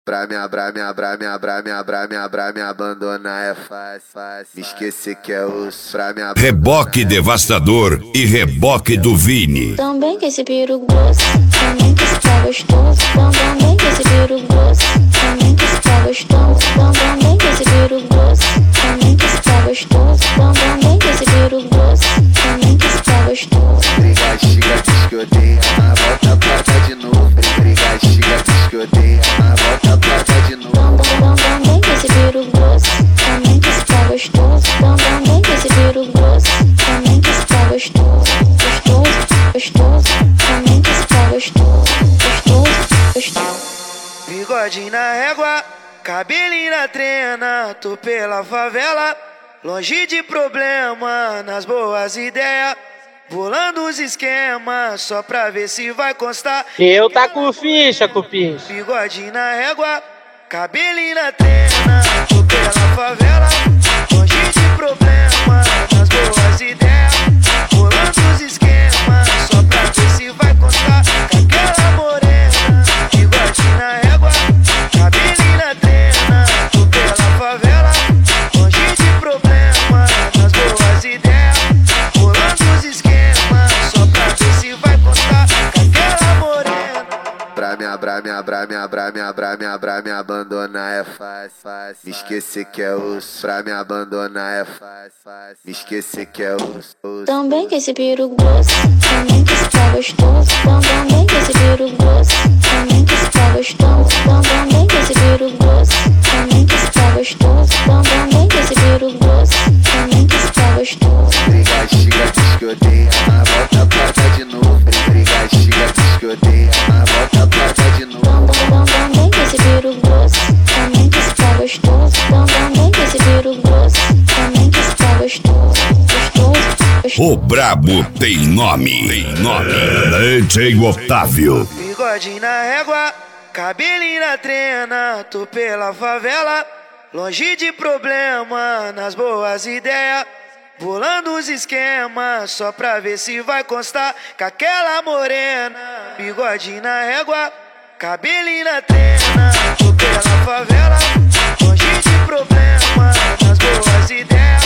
Pra me abandonar é fácil. Me esquecer que é osso. Reboque devastador e reboque do Vini. Também que esse peru grosso, também que esse tá gostoso. Também que esse peru grosso, também que esse tá gostoso. Também que esse peru grosso, também que esse tá gostoso. Também que esse peru grosso, também que esse tá gostoso. Briga, xiga, diz que odeia, mas volta plata de novo. Briga, xiga, diz que odeia, mas volta plata de novo. Também que esse peru grosso, também que esse tá gostoso. Também que esse peru grosso, também que esse tá gostoso. Gostoso, também que esse tá gostoso. Gostoso. Bigodinho na régua, cabelinho na trena, tô pela favela, longe de problema, nas boas ideias, bolando os esquemas, só pra ver se vai constar. Eu tá com ficha, cupim. Bigodinho na régua, cabelinho na trena, tô pela favela, longe de problema, nas boas ideias, bolando os esquemas, só pra ver se vai constar. Com aquela morena, bigodinho na régua, cabelinho na trena, tô pela favela, longe de problema, nas boas ideias, bolando os esquemas, só pra ver se vai constar. Com aquela morena. Pra me abandonar é fácil. Me esquecer que é osso. Pra me abandonar é fácil. Me esquecer que é osso. Também que esse peru grosso, também que esse tá gostoso. Também que esse peru grosso, também que esse tá gostoso. Também que esse peru grosso, também que esse tá gostoso. Também que esse peru grosso, também que esse tá gostoso. Briga, xiga, diz que odeia, mas volta plata de novo. Briga, xiga, diz que odeia, mas volta plata de novo. Também que esse peru grosso, também que esse tá gostoso. Também que esse peru grosso, também que esse tá gostoso. O brabo tem nome. DJ Otávio. Bigodinho na régua, cabelinho na trena, tô pela favela, longe de problema, nas boas ideias, bolando os esquemas, só pra ver se vai constar. Com aquela morena, bigodinho na régua, cabelinho na trena, tô pela favela, longe de problema, nas boas ideias,